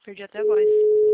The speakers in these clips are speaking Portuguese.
Perdi até a voz.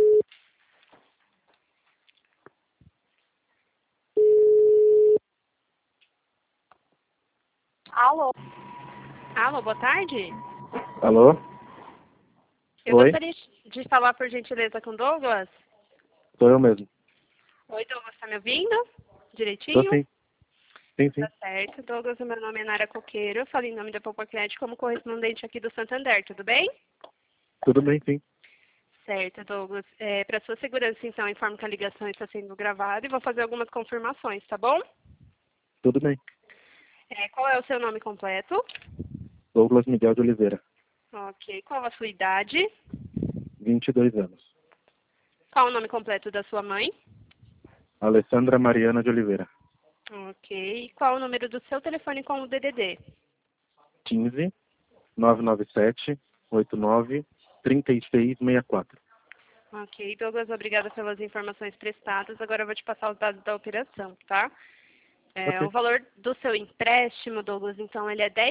Alô? Alô, boa tarde. Alô? Eu Oi? gostaria de falar, por gentileza, com o Douglas. Sou eu mesmo. Oi, Douglas, tá me ouvindo? Tô Direitinho? sim. Sim, sim. Tá certo. Douglas, o meu nome é Nara Coqueiro. Eu falo em nome da Poupa Crédito como correspondente aqui do Santander, tudo bem? Tudo bem, sim. Certo, Douglas. Para sua segurança, então, informo que a ligação está sendo gravada e vou fazer algumas confirmações, tá bom? Tudo bem. Qual é o seu nome completo? Douglas Miguel de Oliveira, Ok. Qual a sua idade? 22 anos. Qual o nome completo da sua mãe? Alessandra Mariana de Oliveira, Ok. Qual o número do seu telefone com o DDD? 15 997 89 3664. Ok, Douglas, obrigada pelas informações prestadas. Agora eu vou te passar os dados da operação, tá? Ok. O valor do seu empréstimo, Douglas, então, ele é R$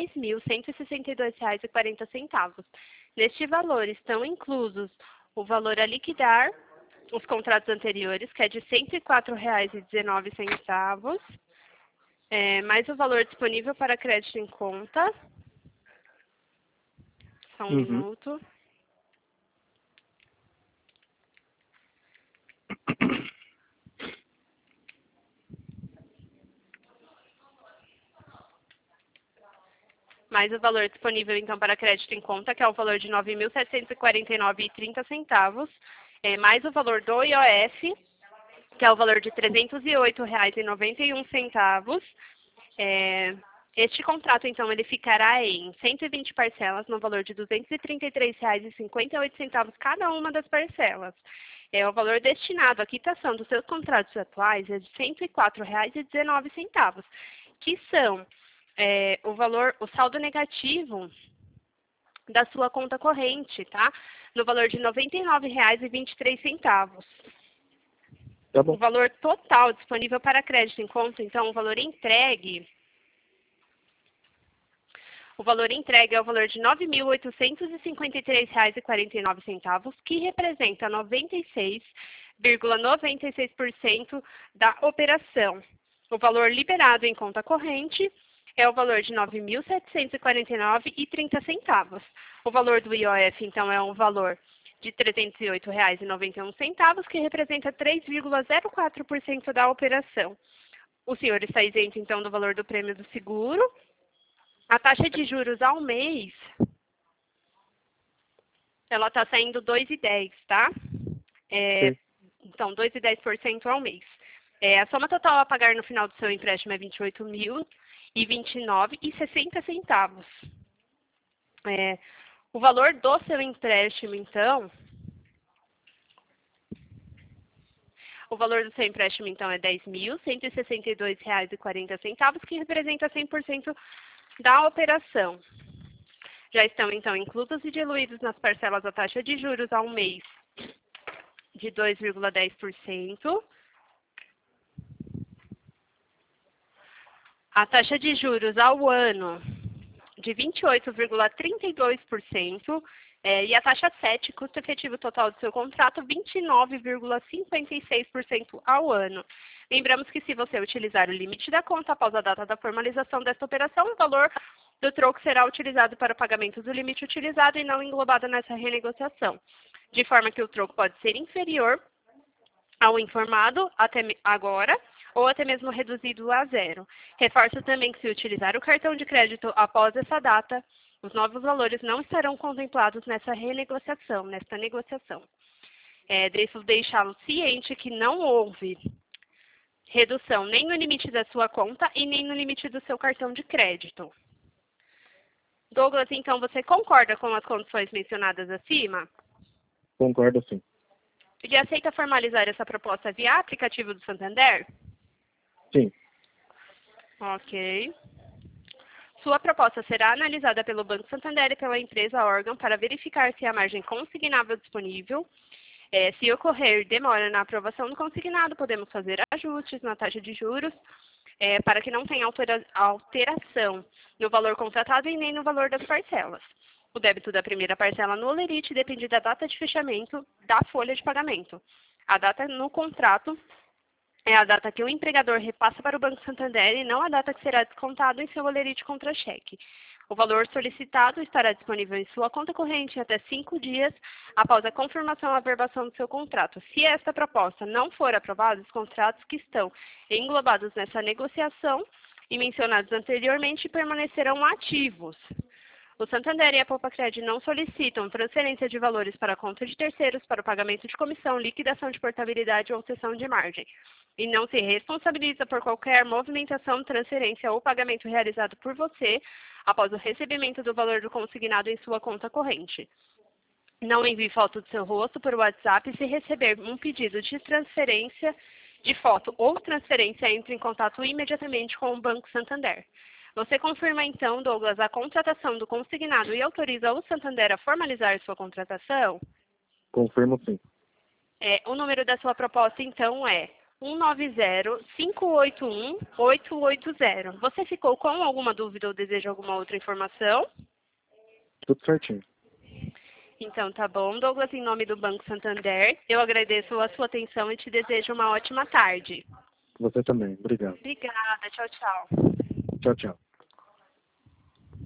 10.162,40. Neste valor estão inclusos o valor a liquidar, os contratos anteriores, que é de R$ 104,19, mais o valor disponível para crédito em conta. Só um Uhum. minuto. Mais o valor disponível, então, para crédito em conta, que é o valor de R$ 9.749,30, mais o valor do IOF, que é o valor de R$ 308,91. Este contrato, então, ele ficará em 120 parcelas, no valor de R$ 233,58 cada uma das parcelas. O valor destinado à quitação dos seus contratos atuais é de R$ 104,19, que são o saldo negativo da sua conta corrente, tá? No valor de R$ 99,23. Tá O bom. valor total disponível para crédito em conta, então, o valor entregue é o valor de R$ 9.853,49, que representa 96,96% da operação. O valor liberado em conta corrente é o valor de R$ 9.749,30. O valor do IOF, então, é um valor de R$ 308,91, que representa 3,04% da operação. O senhor está isento, então, do valor do prêmio do seguro. A taxa de juros ao mês, ela está saindo 2,10, tá? Sim. Então, 2,10% ao mês. A soma total a pagar no final do seu empréstimo é R$ 28.029,60. O valor do seu empréstimo, então, é R$ 10.162,40, que representa 100% da operação. Já estão, então, inclusos e diluídos nas parcelas a taxa de juros ao mês de 2,10%. A taxa de juros ao ano de 28,32%. E a taxa 7, custo efetivo total do seu contrato, 29,56% ao ano. Lembramos que se você utilizar o limite da conta após a data da formalização desta operação, o valor do troco será utilizado para o pagamento do limite utilizado e não englobado nessa renegociação, de forma que o troco pode ser inferior ao informado até agora, ou até mesmo reduzido a zero. Reforço também que se utilizar o cartão de crédito após essa data, os novos valores não estarão contemplados nesta negociação. Devo deixá-lo ciente que não houve redução nem no limite da sua conta e nem no limite do seu cartão de crédito. Douglas, então, você concorda com as condições mencionadas acima? Concordo, sim. E aceita formalizar essa proposta via aplicativo do Santander? Sim. Ok. Sua proposta será analisada pelo Banco Santander e pela empresa órgão para verificar se há margem consignável disponível. Se ocorrer demora na aprovação do consignado, podemos fazer ajustes na taxa de juros para que não tenha alteração no valor contratado e nem no valor das parcelas. O débito da primeira parcela no Olerite depende da data de fechamento da folha de pagamento. A data no contrato é a data que o empregador repassa para o Banco Santander e não a data que será descontado em seu Olerite contra-cheque. O valor solicitado estará disponível em sua conta corrente em até 5 dias após a confirmação ou averbação do seu contrato. Se esta proposta não for aprovada, os contratos que estão englobados nessa negociação e mencionados anteriormente permanecerão ativos. O Santander e a Poupa-Cred não solicitam transferência de valores para a conta de terceiros para o pagamento de comissão, liquidação de portabilidade ou cessão de margem, e não se responsabiliza por qualquer movimentação, transferência ou pagamento realizado por você após o recebimento do valor do consignado em sua conta corrente. Não envie foto do seu rosto por WhatsApp. Se receber um pedido de transferência de foto ou transferência, entre em contato imediatamente com o Banco Santander. Você confirma então, Douglas, a contratação do consignado e autoriza o Santander a formalizar sua contratação? Confirmo sim. O número da sua proposta, então, é 190-581-880. Você ficou com alguma dúvida ou deseja alguma outra informação? Tudo certinho. Então, tá bom, Douglas, em nome do Banco Santander, eu agradeço a sua atenção e te desejo uma ótima tarde. Você também. Obrigado. Obrigada, tchau, tchau. Tchau, tchau.